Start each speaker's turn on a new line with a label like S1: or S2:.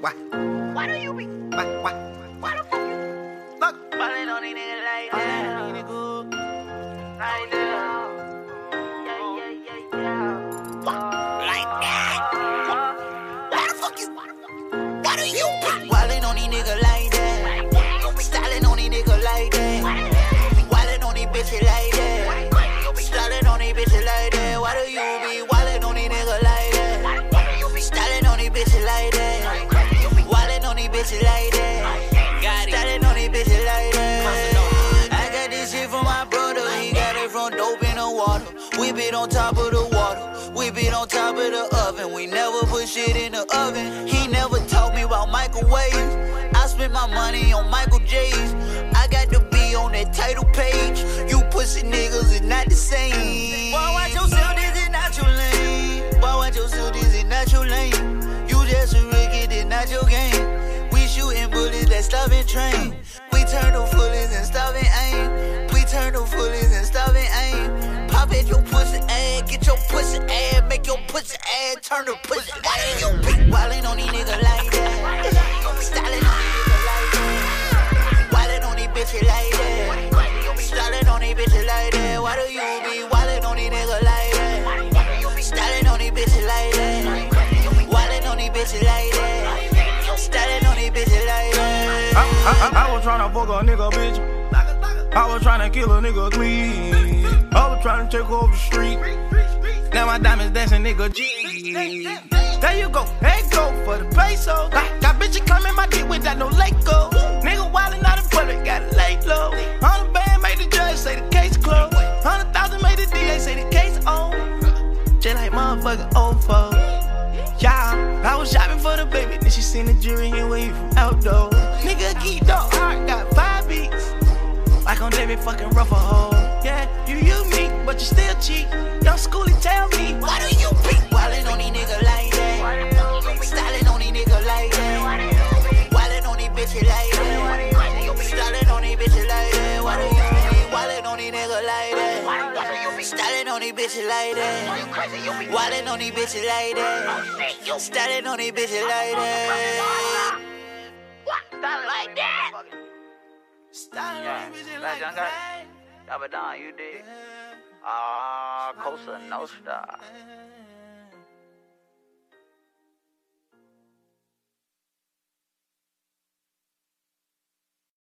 S1: Why?
S2: Why do you be?
S1: Why?
S2: Why the fuck you?
S1: Look.
S2: Ballin' on these niggas like that. Like that. Like that. Why the fuck you? Why do you be? Wildin' on these niggas like that. Stylin' on these niggas like that. Wildin' on these bitches like that. Stylin' on these bitches like that. Why do you be wildin' on these niggas like that? Stylin' on these bitches like that. Wildin' on these bitches like that. Stylin' on these bitches like that. I got this shit from my brother. He got it from dope in the water. We beat on top of the water. We beat on top of the oven. We never put shit in the oven. He never taught me about microwaves. I spent my money on Michael J's. I got to be on that title page. You pussy niggas is not the same. Boy, watch yourself, this is not your lane. Boy, watch yourself, this is not your lane. You just a rookie, this not your game. We shooting bullets that stopping train. We turn the fullest and stopping aim. We turn the fullest and stopping aim. Pop at your pussy ass, get your pussy ass, make your pussy ass turn the pussy ass. You be wildin' on these niggas like that. Stylin' on these niggas like that. Wildin' on these bitches like that. Stylin' on these bitches like that. Why do you be wildin' on these niggas like that? Stylin' on these bitches like that. Wildin' on these bitches like that. Stylin' on these bitches like that.
S3: I was tryna fuck a nigga, bitch. I was tryna kill a nigga, clean. I was tryna take over the street. Now my diamonds dancing, nigga, G. There you go, hey go for the peso. Got bitches coming my dick without no Lego. Nigga wildin' out in public, got it laid low. 100 band made the judge say the case closed. 100,000 made the DA say the case on. Just like motherfucking old folks. Yeah, I was shopping for the baby, then she seen the jury and wave from outdoor. Nigga geeked up hard, got 5 beats. Like on David fucking rough a hole. Yeah, you unique, but you still cheap. Young Schoolie tell me,
S2: why do you be wildin' on these niggas like that? Stylin' on these niggas like that. Wildin' on these bitches like that. Stylin' on these bitches like that. Why do you be wildin' on these niggas like that? Stylin' on these bitches like that. Wildin' on these bitches like that. Stylin' on these bitches like that. Stylin' like that. Stylin' on these bitches like that.
S4: Abaddon, you did. Cosa Nostra.